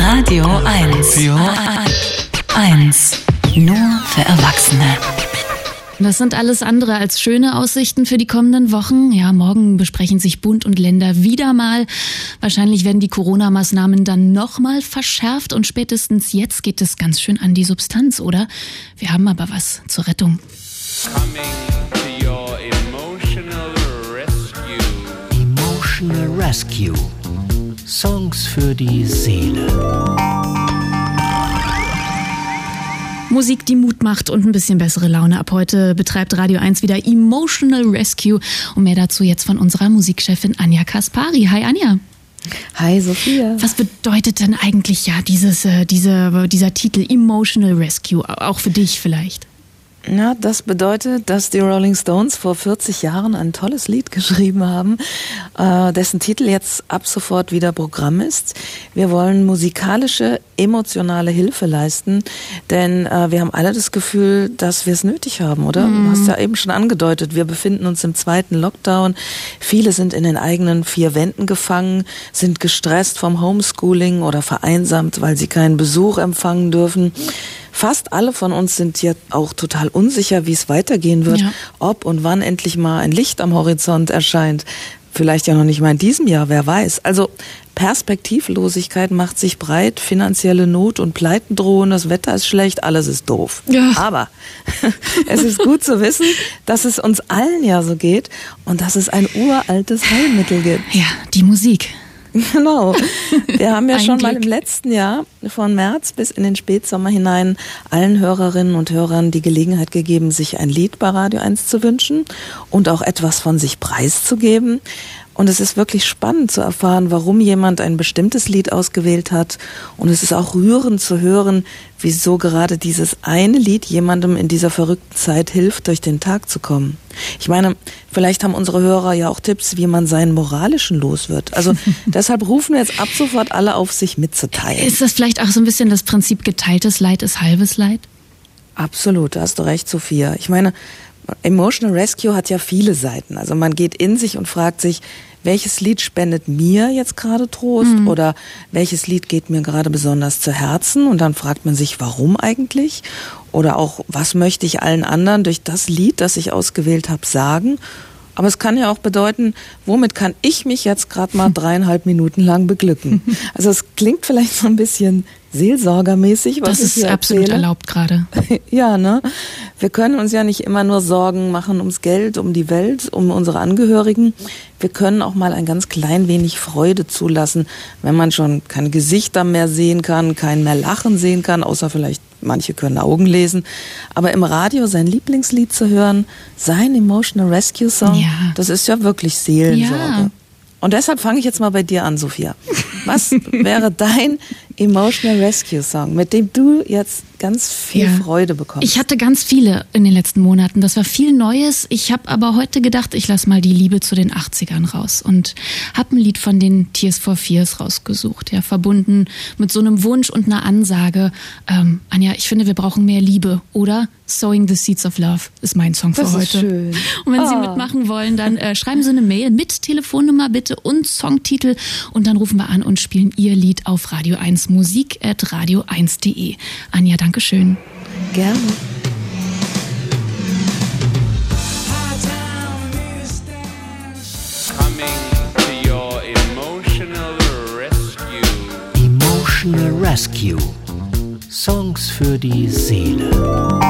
Radio 1. Ja. 1. Nur für Erwachsene. Das sind alles andere als schöne Aussichten für die kommenden Wochen. Ja, morgen besprechen sich Bund und Länder wieder mal. Wahrscheinlich werden die Corona-Maßnahmen dann nochmal verschärft und spätestens jetzt geht es ganz schön an die Substanz, oder? Wir haben aber was zur Rettung. Coming to your emotional rescue. Emotional Rescue. Songs für die Seele. Musik, die Mut macht und ein bisschen bessere Laune. Ab heute betreibt Radio 1 wieder Emotional Rescue. Und mehr dazu jetzt von unserer Musikchefin Anja Kaspari. Hi Anja. Hi Sophia. Was bedeutet denn eigentlich dieser Titel Emotional Rescue, auch für dich vielleicht? Ja, das bedeutet, dass die Rolling Stones vor 40 Jahren ein tolles Lied geschrieben haben, dessen Titel jetzt ab sofort wieder Programm ist. Wir wollen musikalische, emotionale Hilfe leisten, denn wir haben alle das Gefühl, dass wir es nötig haben, oder? Du hast ja eben schon angedeutet, wir befinden uns im 2. Lockdown. Viele sind in den eigenen 4 Wänden gefangen, sind gestresst vom Homeschooling oder vereinsamt, weil sie keinen Besuch empfangen dürfen. Fast alle von uns sind jetzt auch total unsicher, wie es weitergehen wird, ob und wann endlich mal ein Licht am Horizont erscheint. Vielleicht ja noch nicht mal in diesem Jahr, wer weiß. Also Perspektivlosigkeit macht sich breit, finanzielle Not und Pleiten drohen, das Wetter ist schlecht, alles ist doof. Ja. Aber es ist gut zu wissen, dass es uns allen ja so geht und dass es ein uraltes Heilmittel gibt. Ja, die Musik. Genau. Wir haben ja schon mal im letzten Jahr von März bis in den Spätsommer hinein allen Hörerinnen und Hörern die Gelegenheit gegeben, sich ein Lied bei Radio 1 zu wünschen und auch etwas von sich preiszugeben. Und es ist wirklich spannend zu erfahren, warum jemand ein bestimmtes Lied ausgewählt hat. Und es ist auch rührend zu hören, wieso gerade dieses eine Lied jemandem in dieser verrückten Zeit hilft, durch den Tag zu kommen. Ich meine, vielleicht haben unsere Hörer ja auch Tipps, wie man seinen moralischen los wird. Also deshalb rufen wir jetzt ab sofort alle auf, sich mitzuteilen. Ist das vielleicht auch so ein bisschen das Prinzip, geteiltes Leid ist halbes Leid? Absolut, da hast du recht, Sophia. Ich meine, Emotional Rescue hat ja viele Seiten. Also man geht in sich und fragt sich, welches Lied spendet mir jetzt gerade Trost oder welches Lied geht mir gerade besonders zu Herzen? Und dann fragt man sich, warum eigentlich? Oder auch, was möchte ich allen anderen durch das Lied, das ich ausgewählt habe, sagen? Aber es kann ja auch bedeuten, womit kann ich mich jetzt gerade mal 3,5 Minuten lang beglücken? Also es klingt vielleicht so ein bisschen seelsorgermäßig, was ich hier erzähle. Das ist absolut erlaubt gerade. Ja, ne? Wir können uns ja nicht immer nur Sorgen machen ums Geld, um die Welt, um unsere Angehörigen. Wir können auch mal ein ganz klein wenig Freude zulassen, wenn man schon keine Gesichter mehr sehen kann, keinen mehr lachen sehen kann, außer vielleicht manche können Augen lesen. Aber im Radio sein Lieblingslied zu hören, sein Emotional Rescue Song, das ist ja wirklich Seelensorge. Ja. Und deshalb fange ich jetzt mal bei dir an, Sophia. Was wäre dein Emotional Rescue Song, mit dem du jetzt ganz viel Freude bekommst? Ich hatte ganz viele in den letzten Monaten. Das war viel Neues. Ich habe aber heute gedacht, ich lasse mal die Liebe zu den 80ern raus und habe ein Lied von den Tears for Fears rausgesucht. Ja, verbunden mit so einem Wunsch und einer Ansage. Anja, ich finde, wir brauchen mehr Liebe, oder? Sowing the Seeds of Love ist mein Song für heute. Das ist schön. Und wenn Sie mitmachen wollen, dann schreiben Sie eine Mail mit Telefonnummer bitte und Songtitel und dann rufen wir an und spielen Ihr Lied auf Radio 1 musik@radio1.de. Anja, danke schön. Gerne. Coming to your emotional rescue. Emotional Rescue. Songs für die Seele.